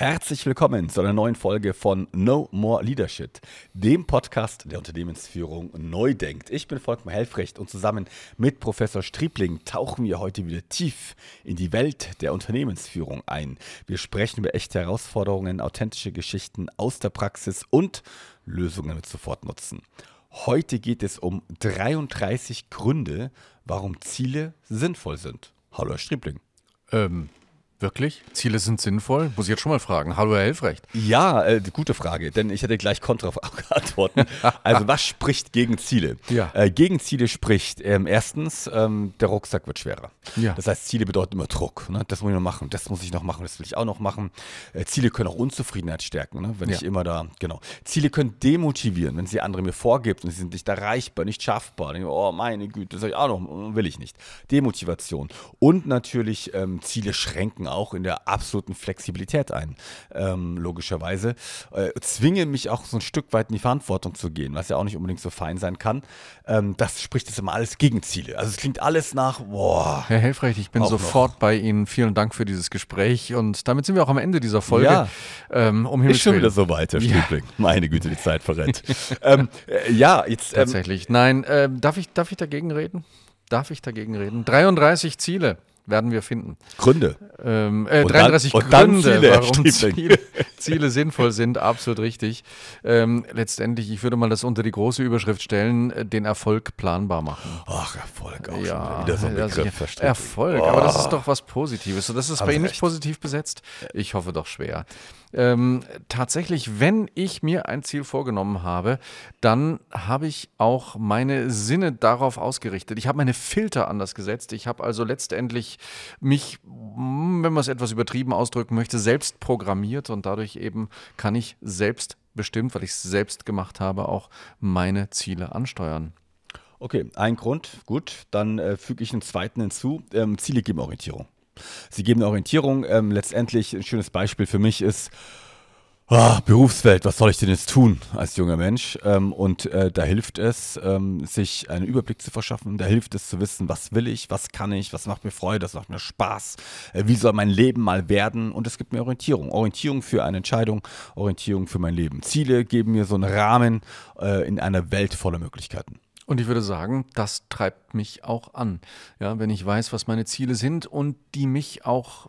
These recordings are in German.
Herzlich willkommen zu einer neuen Folge von No More Leadership, dem Podcast der Unternehmensführung neu denkt. Ich bin Volkmar Helfrecht und zusammen mit Professor Striebling tauchen wir heute wieder tief in die Welt der Unternehmensführung ein. Wir sprechen über echte Herausforderungen, authentische Geschichten aus der Praxis und Lösungen mit Sofortnutzen. Heute geht es um 33 Gründe, warum Ziele sinnvoll sind. Hallo Herr Striebling. Wirklich? Ziele sind sinnvoll? Muss ich jetzt schon mal fragen. Hallo Herr Helfrecht. Ja, gute Frage, denn ich hätte gleich Kontraantworten. Also was spricht gegen Ziele? Ja. Gegen Ziele spricht erstens, der Rucksack wird schwerer. Ja. Das heißt, Ziele bedeuten immer Druck. Ne? Das muss ich noch machen, das muss ich noch machen, das will ich auch noch machen. Ziele können auch Unzufriedenheit stärken, ne? Wenn ich immer da, genau. Ziele können demotivieren, wenn sie andere mir vorgibt und sie sind nicht erreichbar, nicht schaffbar. Dann, oh meine Güte, das soll ich auch noch, will ich nicht. Demotivation. Und natürlich Ziele schränken auch in der absoluten Flexibilität ein, logischerweise. Zwinge mich auch so ein Stück weit in die Verantwortung zu gehen, was ja auch nicht unbedingt so fein sein kann. Das spricht jetzt immer alles gegen Ziele. Also es klingt alles nach, boah. Herr Helfrecht, ich bin sofort bei Ihnen. Vielen Dank für dieses Gespräch und damit sind wir auch am Ende dieser Folge. Ja, Himmels ist schon Willen. wieder so weit, Herr Striebling. Meine Güte, die Zeit verrennt. Jetzt Tatsächlich. Nein, darf ich dagegen reden? 33 Ziele werden wir finden. Gründe. 33 und dann Gründe, Ziele, warum Ziele sinnvoll sind, absolut richtig. Letztendlich, ich würde mal das unter die große Überschrift stellen, den Erfolg planbar machen. Ach, Erfolg auch Ja, schon wieder so ein Begriff. also Erfolg, aber das ist doch was Positives. Und das ist bei Ihnen nicht positiv besetzt? Ich hoffe doch schwer. Tatsächlich, wenn ich mir ein Ziel vorgenommen habe, dann habe ich auch meine Sinne darauf ausgerichtet. Ich habe meine Filter anders gesetzt. Ich habe also letztendlich mich, wenn man es etwas übertrieben ausdrücken möchte, selbst programmiert und dadurch eben kann ich selbst bestimmt, weil ich es selbst gemacht habe, auch meine Ziele ansteuern. Okay, ein Grund, gut, dann füge ich einen zweiten hinzu. Ziele geben Orientierung. Sie geben eine Orientierung. Letztendlich ein schönes Beispiel für mich ist Berufswelt, was soll ich denn jetzt tun als junger Mensch? Da hilft es, sich einen Überblick zu verschaffen. Da hilft es zu wissen, was will ich, was kann ich, was macht mir Freude, was macht mir Spaß, wie soll mein Leben mal werden? Und es gibt mir Orientierung. Orientierung für eine Entscheidung, Orientierung für mein Leben. Ziele geben mir so einen Rahmen in einer Welt voller Möglichkeiten. Und ich würde sagen, das treibt mich auch an. Ja, wenn ich weiß, was meine Ziele sind und die mich auch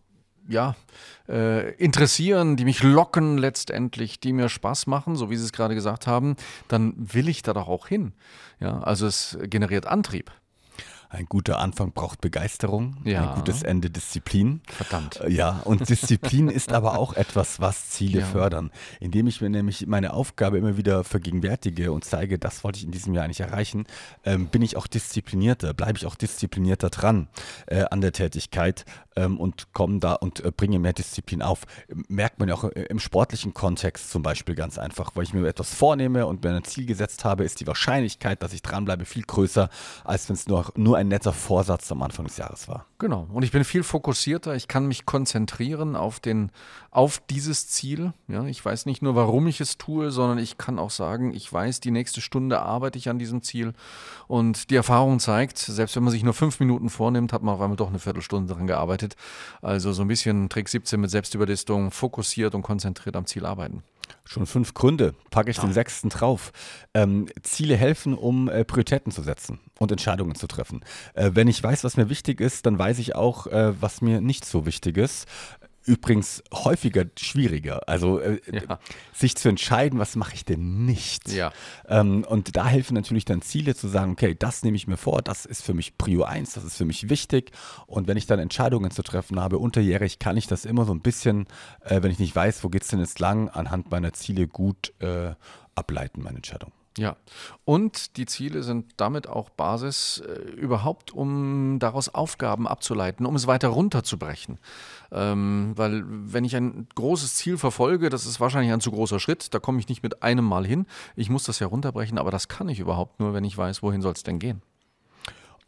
interessieren, die mich locken letztendlich, die mir Spaß machen, so wie Sie es gerade gesagt haben, dann will ich da doch auch hin. Ja, also es generiert Antrieb. Ein guter Anfang braucht Begeisterung, Ja. ein gutes Ende Disziplin. Verdammt. Ja, und Disziplin ist aber auch etwas, was Ziele fördern. Indem ich mir nämlich meine Aufgabe immer wieder vergegenwärtige und zeige, das wollte ich in diesem Jahr nicht erreichen, bin ich auch disziplinierter, bleibe ich auch disziplinierter dran an der Tätigkeit und komme da und bringe mehr Disziplin auf. Merkt man ja auch im sportlichen Kontext zum Beispiel ganz einfach, weil ich mir etwas vornehme und mir ein Ziel gesetzt habe, ist die Wahrscheinlichkeit, dass ich dranbleibe, viel größer, als wenn es nur ein netter Vorsatz am Anfang des Jahres war. Genau. Und ich bin viel fokussierter. Ich kann mich konzentrieren auf dieses Ziel. Ja, ich weiß nicht nur, warum ich es tue, sondern ich kann auch sagen, ich weiß, die nächste Stunde arbeite ich an diesem Ziel. Und die Erfahrung zeigt, selbst wenn man sich nur 5 Minuten vornimmt, hat man auf einmal doch eine Viertelstunde daran gearbeitet. Also so ein bisschen Trick 17 mit Selbstüberlistung, fokussiert und konzentriert am Ziel arbeiten. Schon 5 Gründe, packe ich den 6. drauf. Ziele helfen, um Prioritäten zu setzen und Entscheidungen zu treffen. Wenn ich weiß, was mir wichtig ist, dann weiß ich auch, was mir nicht so wichtig ist. Übrigens häufiger schwieriger, also sich zu entscheiden, was mache ich denn nicht. Ja. Und da helfen natürlich dann Ziele zu sagen, okay, das nehme ich mir vor, das ist für mich Prio 1, das ist für mich wichtig. Und wenn ich dann Entscheidungen zu treffen habe, unterjährig, kann ich das immer so ein bisschen, wenn ich nicht weiß, wo geht es denn jetzt lang, anhand meiner Ziele gut ableiten, meine Entscheidung. Ja, und die Ziele sind damit auch Basis überhaupt, um daraus Aufgaben abzuleiten, um es weiter runterzubrechen. Weil wenn ich ein großes Ziel verfolge, das ist wahrscheinlich ein zu großer Schritt, da komme ich nicht mit einem Mal hin. Ich muss das ja runterbrechen, aber das kann ich überhaupt nur, wenn ich weiß, wohin soll es denn gehen.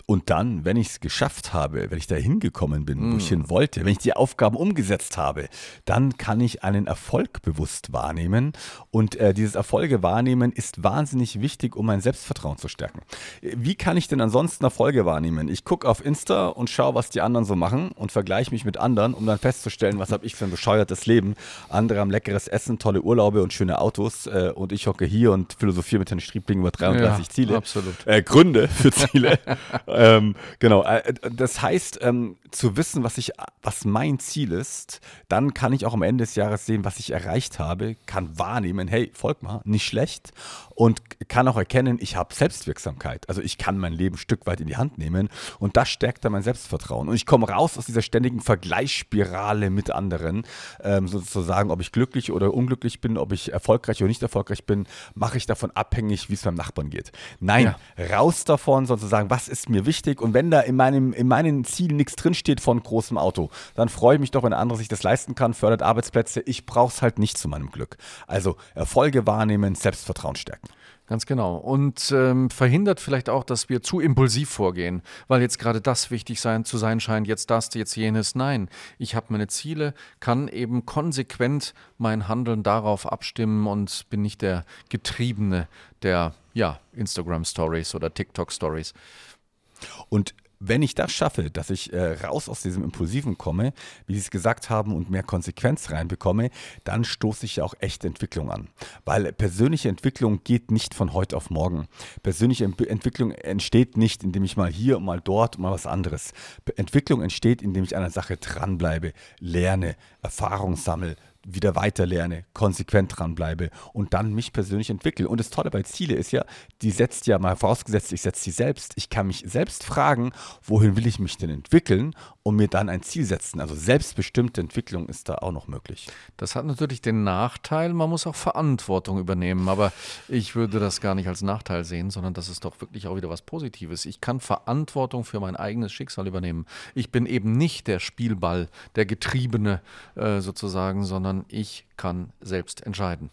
Und dann, wenn ich es geschafft habe, wenn ich da hingekommen bin, wo ich hin wollte, wenn ich die Aufgaben umgesetzt habe, dann kann ich einen Erfolg bewusst wahrnehmen. Und dieses Erfolge wahrnehmen ist wahnsinnig wichtig, um mein Selbstvertrauen zu stärken. Wie kann ich denn ansonsten Erfolge wahrnehmen? Ich gucke auf Insta und schaue, was die anderen so machen und vergleiche mich mit anderen, um dann festzustellen, was habe ich für ein bescheuertes Leben. Andere haben leckeres Essen, tolle Urlaube und schöne Autos und ich hocke hier und philosophiere mit Herrn Striebling über 33 Ziele. Absolut. Gründe für Ziele. Genau. Das heißt, zu wissen, was mein Ziel ist, dann kann ich auch am Ende des Jahres sehen, was ich erreicht habe, kann wahrnehmen, hey, folg mal, nicht schlecht und kann auch erkennen, ich habe Selbstwirksamkeit. Also ich kann mein Leben ein Stück weit in die Hand nehmen und das stärkt dann mein Selbstvertrauen. Und ich komme raus aus dieser ständigen Vergleichsspirale mit anderen, sozusagen, ob ich glücklich oder unglücklich bin, ob ich erfolgreich oder nicht erfolgreich bin, mache ich davon abhängig, wie es meinem Nachbarn geht. Nein, raus davon, sozusagen, was ist mir wichtig und wenn da in meinen Zielen nichts drinsteht von großem Auto, dann freue ich mich doch, wenn ein anderer sich das leisten kann, fördert Arbeitsplätze, ich brauche es halt nicht zu meinem Glück. Also Erfolge wahrnehmen, Selbstvertrauen stärken. Ganz genau. Und verhindert vielleicht auch, dass wir zu impulsiv vorgehen, weil jetzt gerade das wichtig zu sein scheint, jetzt das, jetzt jenes. Nein, ich habe meine Ziele, kann eben konsequent mein Handeln darauf abstimmen und bin nicht der Getriebene der Instagram-Stories oder TikTok-Stories. Und wenn ich das schaffe, dass ich raus aus diesem Impulsiven komme, wie Sie es gesagt haben, und mehr Konsequenz reinbekomme, dann stoße ich ja auch echte Entwicklung an. Weil persönliche Entwicklung geht nicht von heute auf morgen. Persönliche Entwicklung entsteht nicht, indem ich mal hier, mal dort, mal was anderes. Entwicklung entsteht, indem ich an einer Sache dranbleibe, lerne, Erfahrung sammle, wieder weiter lerne, konsequent dranbleibe und dann mich persönlich entwickle. Und das Tolle bei Ziele ist ja, die setzt ja mal vorausgesetzt, ich setze sie selbst. Ich kann mich selbst fragen, wohin will ich mich denn entwickeln und mir dann ein Ziel setzen. Also selbstbestimmte Entwicklung ist da auch noch möglich. Das hat natürlich den Nachteil, man muss auch Verantwortung übernehmen, aber ich würde das gar nicht als Nachteil sehen, sondern das ist doch wirklich auch wieder was Positives. Ich kann Verantwortung für mein eigenes Schicksal übernehmen. Ich bin eben nicht der Spielball, der Getriebene sozusagen, sondern ich kann selbst entscheiden.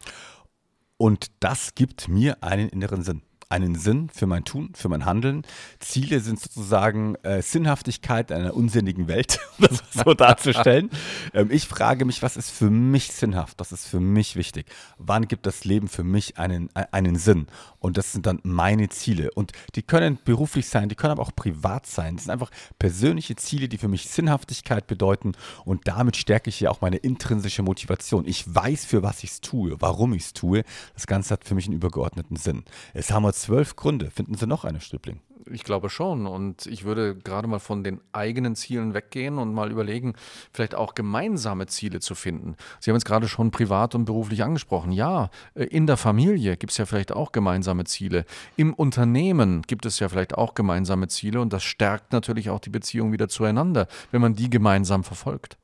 Und das gibt mir einen inneren Sinn. Einen Sinn für mein Tun, für mein Handeln. Ziele sind sozusagen Sinnhaftigkeit einer unsinnigen Welt, um das so darzustellen. Ich frage mich, was ist für mich sinnhaft, was ist für mich wichtig? Wann gibt das Leben für mich einen Sinn? Und das sind dann meine Ziele. Und die können beruflich sein, die können aber auch privat sein. Das sind einfach persönliche Ziele, die für mich Sinnhaftigkeit bedeuten. Und damit stärke ich ja auch meine intrinsische Motivation. Ich weiß, für was ich es tue, warum ich es tue. Das Ganze hat für mich einen übergeordneten Sinn. Es haben wir 12 Gründe. Finden Sie noch eine, Striebling? Ich glaube schon. Und ich würde gerade mal von den eigenen Zielen weggehen und mal überlegen, vielleicht auch gemeinsame Ziele zu finden. Sie haben jetzt gerade schon privat und beruflich angesprochen. Ja, in der Familie gibt es ja vielleicht auch gemeinsame Ziele. Im Unternehmen gibt es ja vielleicht auch gemeinsame Ziele. Und das stärkt natürlich auch die Beziehung wieder zueinander, wenn man die gemeinsam verfolgt.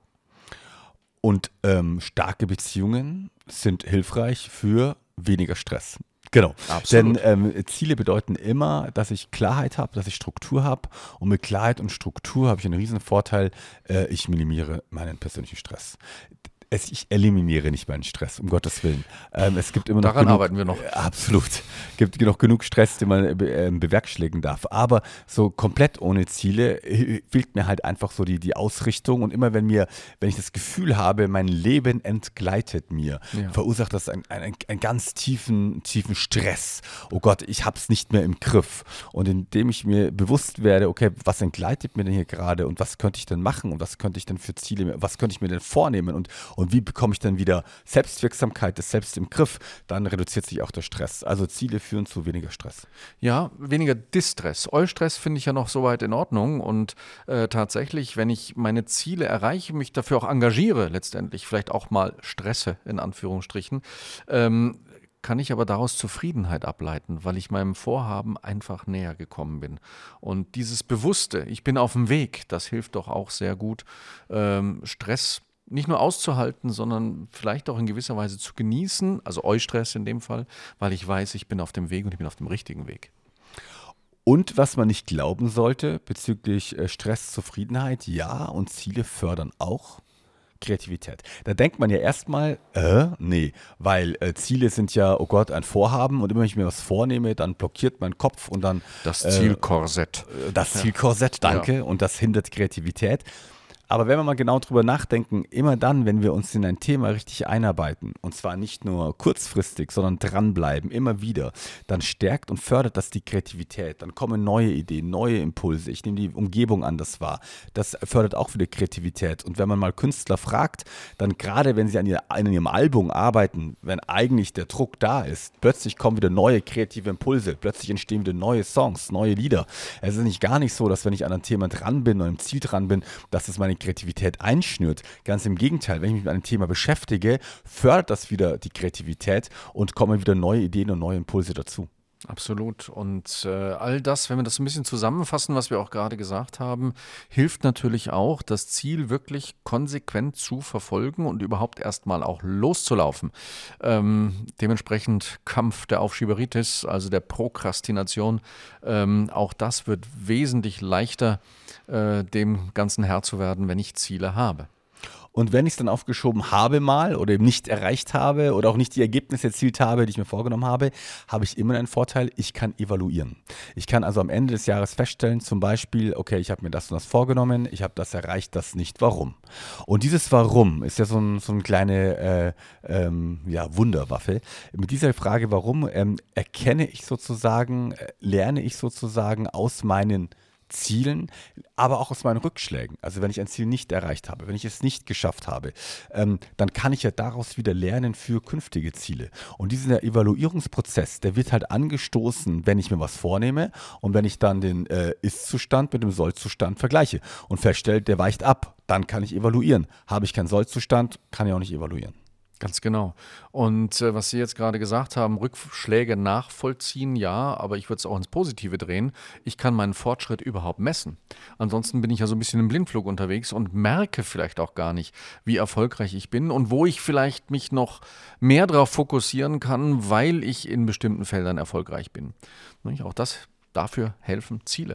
Und starke Beziehungen sind hilfreich für weniger Stress. Genau, absolut. Denn Ziele bedeuten immer, dass ich Klarheit habe, dass ich Struktur habe und mit Klarheit und Struktur habe ich einen riesen Vorteil, ich minimiere meinen persönlichen Stress. Ich eliminiere nicht meinen Stress, um Gottes Willen. Es gibt immer noch Daran arbeiten wir noch. Absolut. Es gibt noch genug Stress, den man bewerkstelligen darf. Aber so komplett ohne Ziele fehlt mir halt einfach so die Ausrichtung. Und immer wenn ich das Gefühl habe, mein Leben entgleitet mir, verursacht das einen ganz tiefen Stress. Oh Gott, ich habe es nicht mehr im Griff. Und indem ich mir bewusst werde, okay, was entgleitet mir denn hier gerade und was könnte ich denn machen und was könnte ich denn für Ziele, was könnte ich mir denn vornehmen und wie bekomme ich dann wieder Selbstwirksamkeit, das Selbst im Griff, dann reduziert sich auch der Stress. Also Ziele führen zu weniger Stress. Ja, weniger Distress. Eustress finde ich ja noch soweit in Ordnung und tatsächlich, wenn ich meine Ziele erreiche, mich dafür auch engagiere letztendlich, vielleicht auch mal stresse in Anführungsstrichen, kann ich aber daraus Zufriedenheit ableiten, weil ich meinem Vorhaben einfach näher gekommen bin. Und dieses Bewusste, ich bin auf dem Weg, das hilft doch auch sehr gut, Stress nicht nur auszuhalten, sondern vielleicht auch in gewisser Weise zu genießen, also Eustress in dem Fall, weil ich weiß, ich bin auf dem Weg und ich bin auf dem richtigen Weg. Und was man nicht glauben sollte bezüglich Stress, Zufriedenheit, ja, und Ziele fördern auch Kreativität. Da denkt man ja erstmal, nee, weil Ziele sind ja, oh Gott, ein Vorhaben und immer wenn ich mir was vornehme, dann blockiert mein Kopf und dann Das Zielkorsett. Das Zielkorsett, danke, Ja. und das hindert Kreativität. Aber wenn wir mal genau drüber nachdenken, immer dann, wenn wir uns in ein Thema richtig einarbeiten, und zwar nicht nur kurzfristig, sondern dranbleiben, immer wieder, dann stärkt und fördert das die Kreativität. Dann kommen neue Ideen, neue Impulse. Ich nehme die Umgebung anders wahr. Das fördert auch wieder Kreativität. Und wenn man mal Künstler fragt, dann gerade wenn sie an ihrem Album arbeiten, wenn eigentlich der Druck da ist, plötzlich kommen wieder neue kreative Impulse, plötzlich entstehen wieder neue Songs, neue Lieder. Es ist nicht gar nicht so, dass wenn ich an einem Thema dran bin oder im Ziel dran bin, dass es meine Kreativität einschnürt. Ganz im Gegenteil, wenn ich mich mit einem Thema beschäftige, fördert das wieder die Kreativität und kommen wieder neue Ideen und neue Impulse dazu. Absolut. Und all das, wenn wir das ein bisschen zusammenfassen, was wir auch gerade gesagt haben, hilft natürlich auch, das Ziel wirklich konsequent zu verfolgen und überhaupt erstmal auch loszulaufen. Dementsprechend Kampf der Aufschieberitis, also der Prokrastination, auch das wird wesentlich leichter, dem Ganzen Herr zu werden, wenn ich Ziele habe. Und wenn ich es dann aufgeschoben habe mal oder eben nicht erreicht habe oder auch nicht die Ergebnisse erzielt habe, die ich mir vorgenommen habe, habe ich immer einen Vorteil, ich kann evaluieren. Ich kann also am Ende des Jahres feststellen, zum Beispiel, okay, ich habe mir das und das vorgenommen, ich habe das erreicht, das nicht, warum? Und dieses Warum ist ja so eine kleine ja, Wunderwaffe. Mit dieser Frage, warum, erkenne ich sozusagen, lerne ich sozusagen aus meinen Zielen, aber auch aus meinen Rückschlägen. Also wenn ich ein Ziel nicht erreicht habe, wenn ich es nicht geschafft habe, dann kann ich ja daraus wieder lernen für künftige Ziele. Und dieser Evaluierungsprozess, der wird halt angestoßen, wenn ich mir was vornehme und wenn ich dann den Ist-Zustand mit dem Soll-Zustand vergleiche und feststelle, der weicht ab, dann kann ich evaluieren. Habe ich keinen Soll-Zustand, kann ich auch nicht evaluieren. Ganz genau. Und was Sie jetzt gerade gesagt haben, Rückschläge nachvollziehen, ja, aber ich würde es auch ins Positive drehen. Ich kann meinen Fortschritt überhaupt messen. Ansonsten bin ich ja so ein bisschen im Blindflug unterwegs und merke vielleicht auch gar nicht, wie erfolgreich ich bin und wo ich vielleicht mich noch mehr darauf fokussieren kann, weil ich in bestimmten Feldern erfolgreich bin. Nicht? Auch das, dafür helfen Ziele.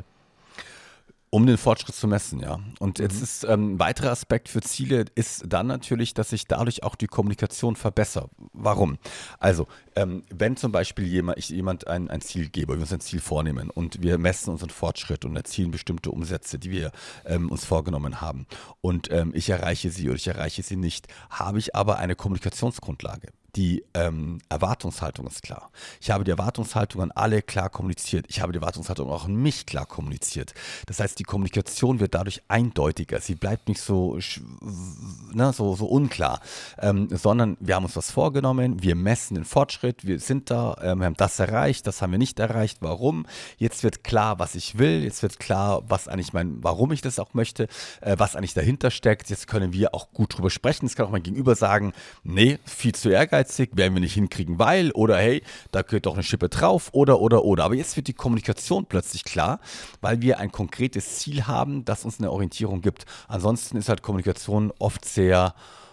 Um den Fortschritt zu messen, ja. Und jetzt ist ein weiterer Aspekt für Ziele ist dann natürlich, dass ich dadurch auch die Kommunikation verbessere. Warum? Also, wenn zum Beispiel jemand ein Ziel gebe, wir uns ein Ziel vornehmen und wir messen unseren Fortschritt und erzielen bestimmte Umsätze, die wir uns vorgenommen haben und ich erreiche sie oder ich erreiche sie nicht, habe ich aber eine Kommunikationsgrundlage. Die Erwartungshaltung ist klar. Ich habe die Erwartungshaltung an alle klar kommuniziert. Ich habe die Erwartungshaltung auch an mich klar kommuniziert. Das heißt, die Kommunikation wird dadurch eindeutiger. Sie bleibt nicht so unklar, sondern wir haben uns was vorgenommen, wir messen den Fortschritt, wir sind da, wir haben das erreicht, das haben wir nicht erreicht, warum. Jetzt wird klar, was ich will, jetzt wird klar, was eigentlich warum ich das auch möchte, was eigentlich dahinter steckt. Jetzt können wir auch gut drüber sprechen. Jetzt kann auch mein Gegenüber sagen, nee, viel zu ehrgeizig, werden wir nicht hinkriegen, weil, oder hey, da gehört doch eine Schippe drauf, oder. Aber jetzt wird die Kommunikation plötzlich klar, weil wir ein konkretes Ziel haben, das uns eine Orientierung gibt. Ansonsten ist halt Kommunikation oft sehr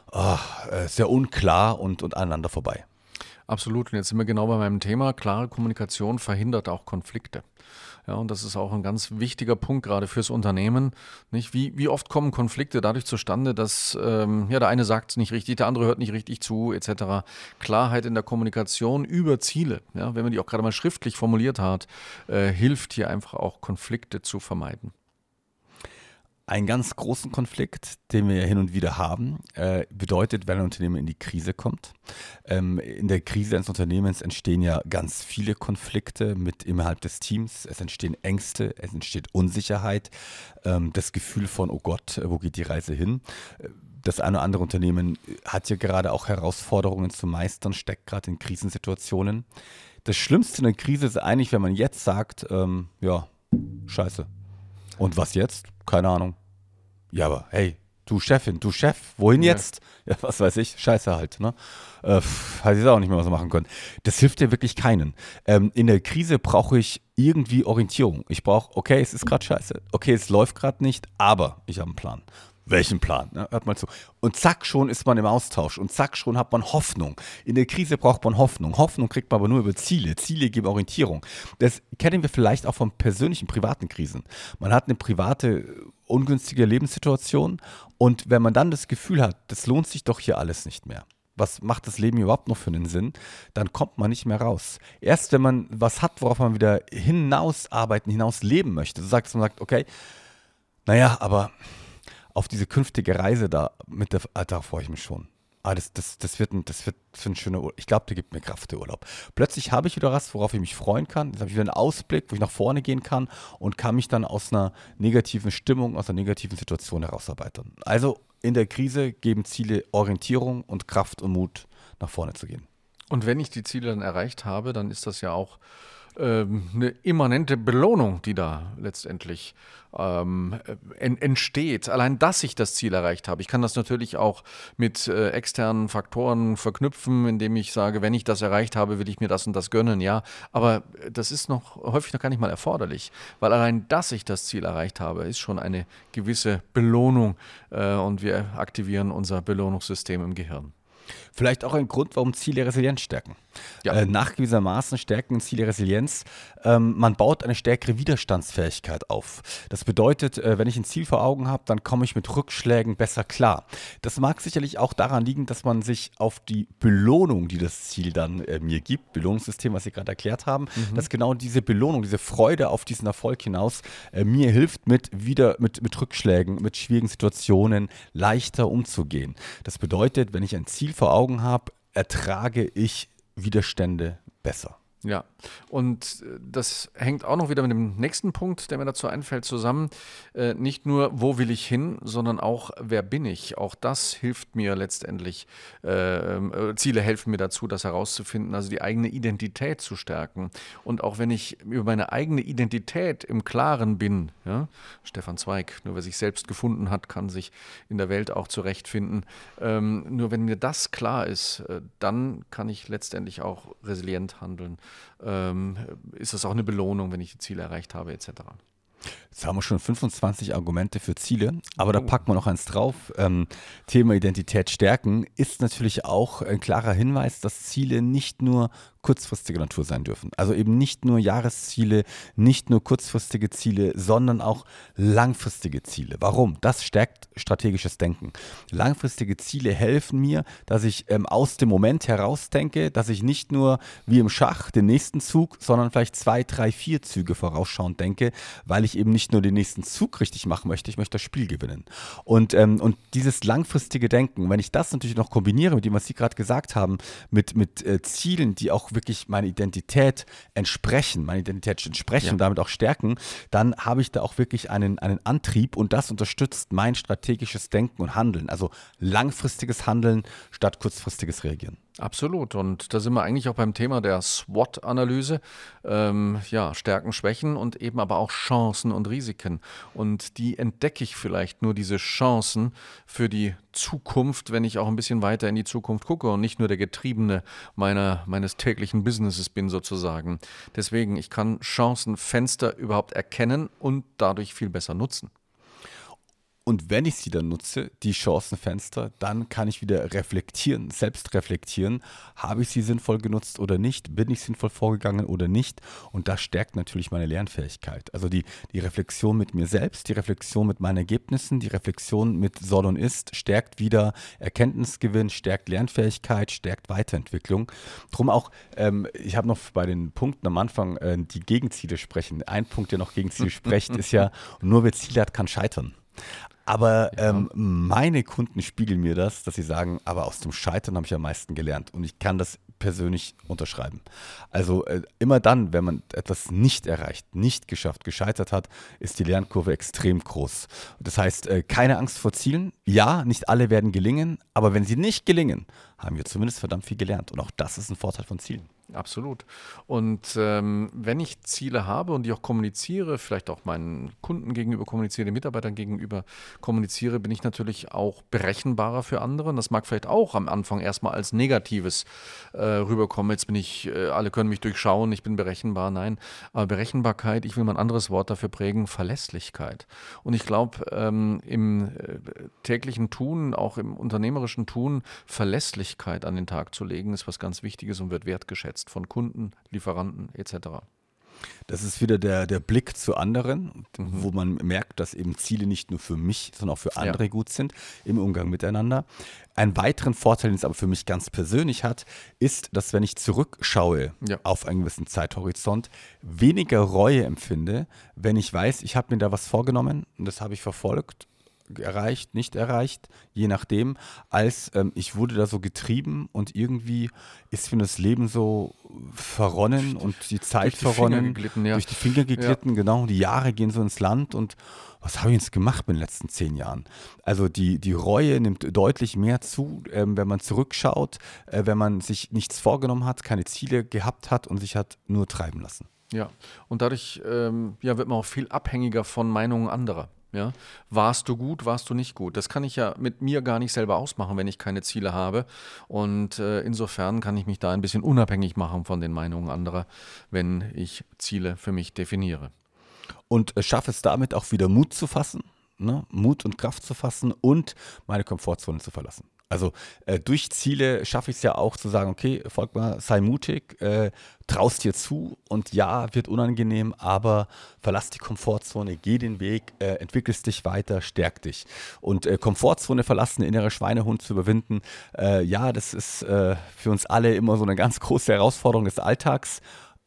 unklar und aneinander vorbei. Absolut. Und jetzt sind wir genau bei meinem Thema. Klare Kommunikation verhindert auch Konflikte. Ja, und das ist auch ein ganz wichtiger Punkt, gerade fürs Unternehmen. Nicht? Wie oft kommen Konflikte dadurch zustande, dass der eine sagt es nicht richtig, der andere hört nicht richtig zu, etc. Klarheit in der Kommunikation über Ziele, ja, wenn man die auch gerade mal schriftlich formuliert hat, hilft hier einfach auch Konflikte zu vermeiden. Einen ganz großen Konflikt, den wir hin und wieder haben, bedeutet, wenn ein Unternehmen in die Krise kommt. In der Krise eines Unternehmens entstehen ja ganz viele Konflikte innerhalb des Teams. Es entstehen Ängste, es entsteht Unsicherheit, das Gefühl von, oh Gott, wo geht die Reise hin? Das eine oder andere Unternehmen hat ja gerade auch Herausforderungen zu meistern, steckt gerade in Krisensituationen. Das Schlimmste in der Krise ist eigentlich, wenn man jetzt sagt, ja, scheiße. Und was jetzt? Keine Ahnung. Ja, aber hey, du Chefin, du Chef, wohin jetzt? Ja, was weiß ich, scheiße halt, ne? Hätte ich auch nicht mehr was machen können. Das hilft dir wirklich keinen. In der Krise brauche ich irgendwie Orientierung. Ich brauche, okay, es ist gerade scheiße, okay, es läuft gerade nicht, aber ich habe einen Plan. Welchen Plan? Ne? Hört mal zu. Und zack, schon ist man im Austausch und zack, schon hat man Hoffnung. In der Krise braucht man Hoffnung. Hoffnung kriegt man aber nur über Ziele. Ziele geben Orientierung. Das kennen wir vielleicht auch von persönlichen, privaten Krisen. Man hat eine private, ungünstige Lebenssituation und wenn man dann das Gefühl hat, das lohnt sich doch hier alles nicht mehr. Was macht das Leben überhaupt noch für einen Sinn? Dann kommt man nicht mehr raus. Erst wenn man was hat, worauf man wieder hinausarbeiten, hinaus leben möchte. So sagt man sagt, okay, naja, aber auf diese künftige Reise da, da freue ich mich schon. Das wird ein schöner Urlaub. Ich glaube, der gibt mir Kraft, der Urlaub. Plötzlich habe ich wieder was, worauf ich mich freuen kann. Jetzt habe ich wieder einen Ausblick, wo ich nach vorne gehen kann und kann mich dann aus einer negativen Stimmung, aus einer negativen Situation herausarbeiten. Also in der Krise geben Ziele Orientierung und Kraft und Mut, nach vorne zu gehen. Und wenn ich die Ziele dann erreicht habe, dann ist das ja auch eine immanente Belohnung, die da letztendlich entsteht. Allein, dass ich das Ziel erreicht habe. Ich kann das natürlich auch mit externen Faktoren verknüpfen, indem ich sage, wenn ich das erreicht habe, will ich mir das und das gönnen, ja. Aber das ist häufig noch gar nicht mal erforderlich, weil allein, dass ich das Ziel erreicht habe, ist schon eine gewisse Belohnung und wir aktivieren unser Belohnungssystem im Gehirn. Vielleicht auch ein Grund, warum Ziele Resilienz stärken. Ja. Nachgewiesenermaßen stärken Ziele Resilienz. Man baut eine stärkere Widerstandsfähigkeit auf. Das bedeutet, wenn ich ein Ziel vor Augen habe, dann komme ich mit Rückschlägen besser klar. Das mag sicherlich auch daran liegen, dass man sich auf die Belohnung, die das Ziel dann mir gibt, Belohnungssystem, was Sie gerade erklärt haben, dass genau diese Belohnung, diese Freude auf diesen Erfolg hinaus mir hilft, mit Rückschlägen, mit schwierigen Situationen leichter umzugehen. Das bedeutet, wenn ich ein Ziel vor Augen habe, ertrage ich Widerstände besser. Ja, und das hängt auch noch wieder mit dem nächsten Punkt, der mir dazu einfällt, zusammen. Nicht nur, wo will ich hin, sondern auch, wer bin ich? Auch das hilft mir letztendlich. Ziele helfen mir dazu, das herauszufinden, also die eigene Identität zu stärken. Und auch wenn ich über meine eigene Identität im Klaren bin, ja, Stefan Zweig, nur wer sich selbst gefunden hat, kann sich in der Welt auch zurechtfinden. Nur wenn mir das klar ist, dann kann ich letztendlich auch resilient handeln. Ist das auch eine Belohnung, wenn ich die Ziele erreicht habe, etc. Jetzt haben wir schon 25 Argumente für Ziele, aber da packt man noch eins drauf. Thema Identität stärken ist natürlich auch ein klarer Hinweis, dass Ziele nicht nur kurzfristiger Natur sein dürfen. Also eben nicht nur Jahresziele, nicht nur kurzfristige Ziele, sondern auch langfristige Ziele. Warum? Das stärkt strategisches Denken. Langfristige Ziele helfen mir, dass ich aus dem Moment heraus denke, dass ich nicht nur wie im Schach den nächsten Zug, sondern vielleicht 2, 3, 4 Züge vorausschauend denke, weil ich eben nicht nur den nächsten Zug richtig machen möchte, ich möchte das Spiel gewinnen. Und dieses langfristige Denken, wenn ich das natürlich noch kombiniere mit dem, was Sie gerade gesagt haben, mit Zielen, die auch wirklich meine Identität entsprechen Ja. und damit auch stärken, dann habe ich da auch wirklich einen Antrieb und das unterstützt mein strategisches Denken und Handeln. Also langfristiges Handeln statt kurzfristiges Reagieren. Absolut. Und da sind wir eigentlich auch beim Thema der SWOT-Analyse. Ja, Stärken, Schwächen und eben aber auch Chancen und Risiken. Und die entdecke ich vielleicht nur diese Chancen für die Zukunft, wenn ich auch ein bisschen weiter in die Zukunft gucke und nicht nur der Getriebene meines täglichen Businesses bin sozusagen. Deswegen, ich kann Chancenfenster überhaupt erkennen und dadurch viel besser nutzen. Und wenn ich sie dann nutze, die Chancenfenster, dann kann ich wieder reflektieren, selbst reflektieren. Habe ich sie sinnvoll genutzt oder nicht? Bin ich sinnvoll vorgegangen oder nicht? Und das stärkt natürlich meine Lernfähigkeit. Also die Reflexion mit mir selbst, die Reflexion mit meinen Ergebnissen, die Reflexion mit Soll und Ist stärkt wieder Erkenntnisgewinn, stärkt Lernfähigkeit, stärkt Weiterentwicklung. Drum auch, ich habe noch bei den Punkten am Anfang die Gegenziele sprechen. Ein Punkt, der noch gegen Ziele spricht, ist ja, nur wer Ziele hat, kann scheitern. Aber meine Kunden spiegeln mir das, dass sie sagen, aber aus dem Scheitern habe ich am meisten gelernt und ich kann das persönlich unterschreiben. Also immer dann, wenn man etwas nicht erreicht, nicht geschafft, gescheitert hat, ist die Lernkurve extrem groß. Das heißt, keine Angst vor Zielen. Ja, nicht alle werden gelingen, aber wenn sie nicht gelingen, haben wir zumindest verdammt viel gelernt. Und auch das ist ein Vorteil von Zielen. Absolut. Und wenn ich Ziele habe und die auch kommuniziere, vielleicht auch meinen Kunden gegenüber kommuniziere, den Mitarbeitern gegenüber kommuniziere, bin ich natürlich auch berechenbarer für andere. Und das mag vielleicht auch am Anfang erstmal als Negatives rüberkommen. Jetzt bin ich, alle können mich durchschauen, ich bin berechenbar. Nein, aber Berechenbarkeit, ich will mal ein anderes Wort dafür prägen, Verlässlichkeit. Und ich glaube, im täglichen Tun, auch im unternehmerischen Tun, Verlässlichkeit an den Tag zu legen, ist was ganz Wichtiges und wird wertgeschätzt von Kunden, Lieferanten etc. Das ist wieder der Blick zu anderen, wo man merkt, dass eben Ziele nicht nur für mich, sondern auch für andere gut sind im Umgang miteinander. Einen weiteren Vorteil, den es aber für mich ganz persönlich hat, ist, dass wenn ich zurückschaue auf einen gewissen Zeithorizont, weniger Reue empfinde, wenn ich weiß, ich habe mir da was vorgenommen und das habe ich verfolgt, erreicht, nicht erreicht, je nachdem, als ich wurde da so getrieben und irgendwie ist mir das Leben so verronnen und die Zeit verronnen, durch die Finger geglitten, genau, die Jahre gehen so ins Land und was habe ich jetzt gemacht in den letzten 10 Jahren? Also die Reue nimmt deutlich mehr zu, wenn man zurückschaut, wenn man sich nichts vorgenommen hat, keine Ziele gehabt hat und sich hat nur treiben lassen. Ja, und dadurch wird man auch viel abhängiger von Meinungen anderer. Ja? Warst du gut, warst du nicht gut? Das kann ich ja mit mir gar nicht selber ausmachen, wenn ich keine Ziele habe. Und insofern kann ich mich da ein bisschen unabhängig machen von den Meinungen anderer, wenn ich Ziele für mich definiere. Und schaffe es damit auch wieder Mut zu fassen, ne? Mut und Kraft zu fassen und meine Komfortzone zu verlassen. Also durch Ziele schaffe ich es ja auch zu sagen, okay, Volkmar, sei mutig, traust dir zu und ja, wird unangenehm, aber verlass die Komfortzone, geh den Weg, entwickelst dich weiter, stärk dich. Und Komfortzone verlassen, der innere Schweinehund zu überwinden, das ist für uns alle immer so eine ganz große Herausforderung des Alltags.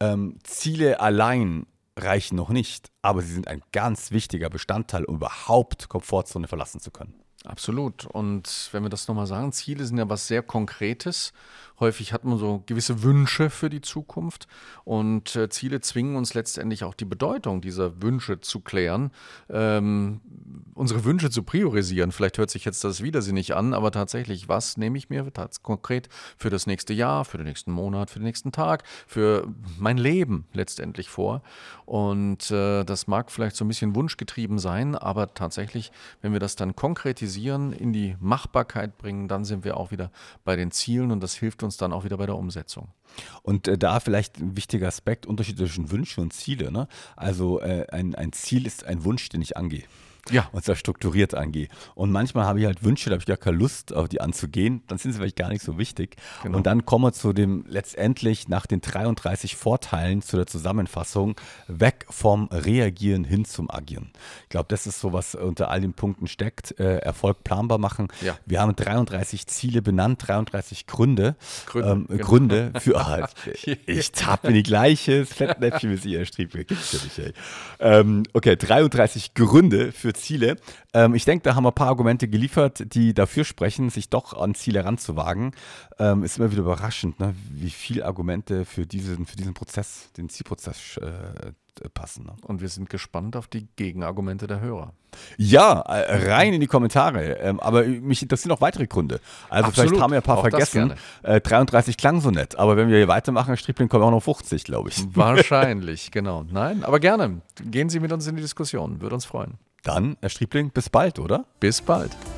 Ziele allein reichen noch nicht, aber sie sind ein ganz wichtiger Bestandteil, um überhaupt Komfortzone verlassen zu können. Absolut. Und wenn wir das nochmal sagen, Ziele sind ja was sehr Konkretes. Häufig hat man so gewisse Wünsche für die Zukunft und Ziele zwingen uns letztendlich auch die Bedeutung dieser Wünsche zu klären, unsere Wünsche zu priorisieren. Vielleicht hört sich jetzt das widersinnig an, aber tatsächlich, was nehme ich mir konkret für das nächste Jahr, für den nächsten Monat, für den nächsten Tag, für mein Leben letztendlich vor? Und das mag vielleicht so ein bisschen wunschgetrieben sein, aber tatsächlich, wenn wir das dann konkretisieren, in die Machbarkeit bringen, dann sind wir auch wieder bei den Zielen und das hilft uns dann auch wieder bei der Umsetzung. Und da vielleicht ein wichtiger Aspekt, Unterschied zwischen Wünsche und Ziele. Ne? Also ein Ziel ist ein Wunsch, den ich angehe. Ja. Und zwar strukturiert angehe. Und manchmal habe ich halt Wünsche, da habe ich gar keine Lust, auf die anzugehen. Dann sind sie vielleicht gar nicht so wichtig. Genau. Und dann kommen wir zu dem letztendlich nach den 33 Vorteilen zu der Zusammenfassung weg vom Reagieren hin zum Agieren. Ich glaube, das ist so, was unter all den Punkten steckt. Erfolg planbar machen. Ja. Wir haben 33 Ziele benannt, 33 Gründe für ich tappe in die gleiche Fettnäpfchen, wie sie erstrieben. Gibt's ja nicht, ey. Okay, 33 Gründe für Ziele. Ich denke, da haben wir ein paar Argumente geliefert, die dafür sprechen, sich doch an Ziele ranzuwagen. Ist immer wieder überraschend, ne, wie viele Argumente für diesen Prozess, den Zielprozess passen. Ne? Und wir sind gespannt auf die Gegenargumente der Hörer. Ja, rein in die Kommentare. Aber mich interessieren auch weitere Gründe. Also Absolut. Vielleicht haben wir ein paar auch vergessen. 33 klang so nett, aber wenn wir hier weitermachen, Herr Striebling, kommen wir auch noch 50, glaube ich. Wahrscheinlich, genau. Nein, aber gerne. Gehen Sie mit uns in die Diskussion. Würde uns freuen. Dann, Herr Striebling, bis bald, oder? Bis bald.